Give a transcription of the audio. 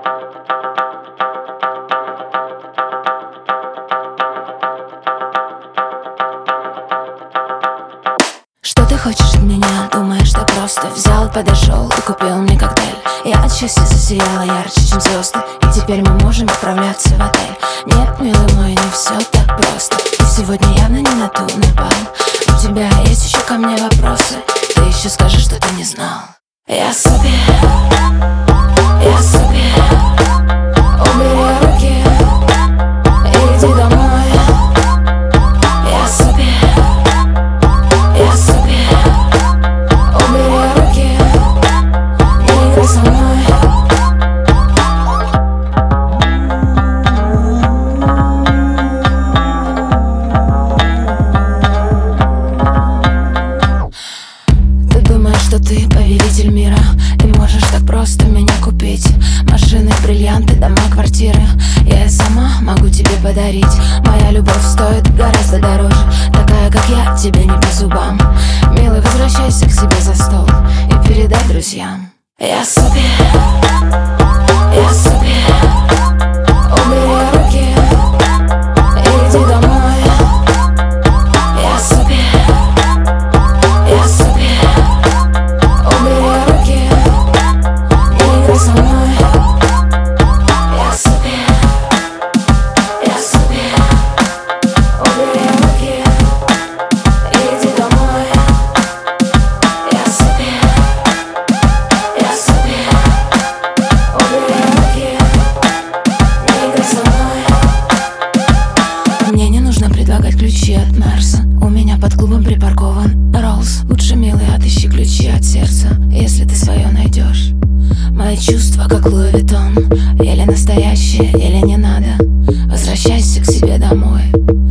Что ты хочешь от меня? Думаешь, что просто взял, подошел и купил мне коктейль? Я от счастья засияла ярче, чем звезды, и теперь мы можем отправляться в отель. Нет, милый мой, не все так просто. Ты сегодня явно не на ту напал. У тебя есть еще ко мне вопросы? Ты еще скажешь, что ты не знал. Я супер, я супер. Убери руки и иди домой. Я супер, я супер. Убери руки, не играй со мной. Ты думаешь, что ты повелитель мира и можешь так просто меня купить? Машины, бриллианты, дома, квартиры я и сама могу тебе подарить. Моя любовь стоит гораздо дороже. Такая, как я, тебе не по зубам. Милый, возвращайся к себе за стол и передай друзьям. Я супер, я супер. Убери руки и иди домой. Я супер, я супер. Убери руки, не играй со мной. Я супер, я супер. Убери руки и иди домой. Я супер, я супер. Убери руки, не играй со мной. Мне не нужно предлагать ключи от Мерса. У меня под клубом припаркован Роллс. Лучше, милый, отыщи ключи от сердца, если ты свое найдешь. Мои чувства, как Луи Виттон, или настоящие, или не надо. Возвращайся к себе домой.